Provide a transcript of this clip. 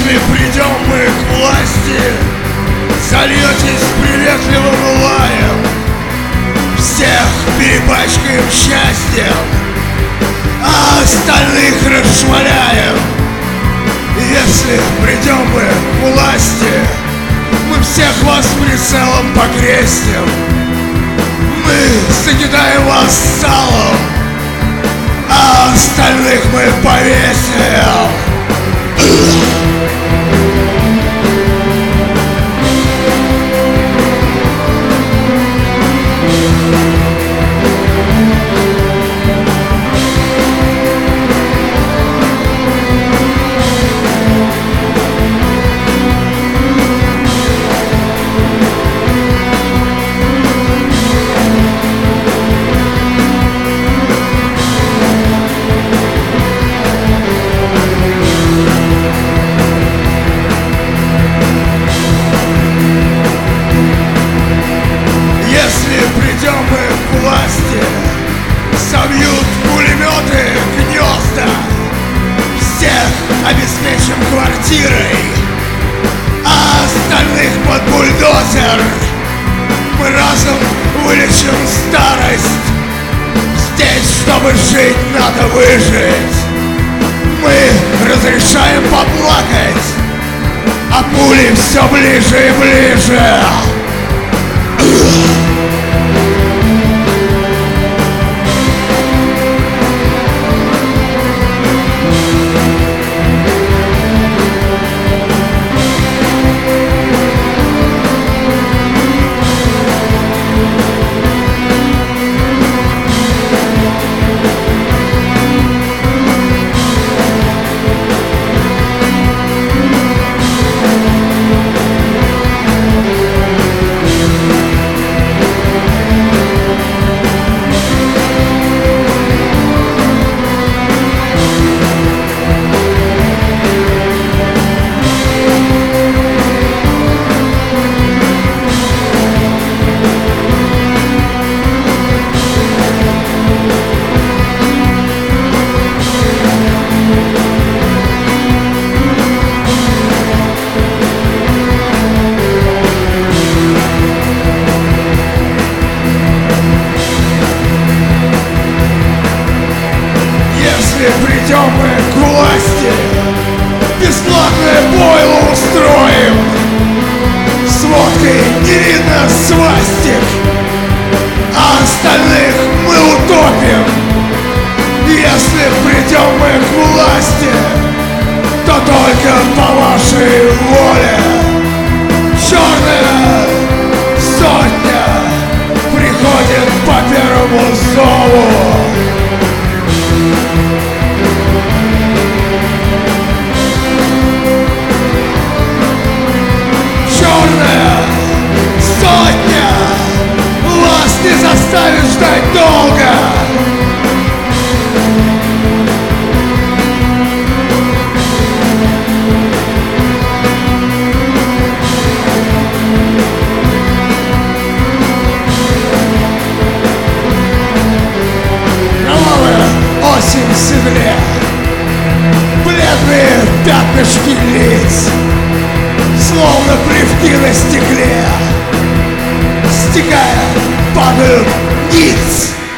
Если придем мы к власти, зальетесь приветливым лаем, всех перепачкаем счастьем, а остальных расшвыряем. Если придем мы к власти, мы всех вас прицелом покрестим, мы закидаем вас салом, а остальных мы повесим. Собьют пулеметы гнезда, всех обеспечим квартирой, а остальных под бульдозер. Мы разом вылечим старость. Здесь, чтобы жить, надо выжить. Мы разрешаем поплакать, а пули все ближе и ближе. Придем мы к власти, бесплатное бойло устроим, с водкой не видно свастик, а остальных мы утопим. Если придем мы к власти, то только по вашей воле. Черная сотня приходит по первому зову. Не заставит ждать долго. Кровавая осень в седле, бледные пятнышки лиц, словно плевки на стекле, стекая падают ниц.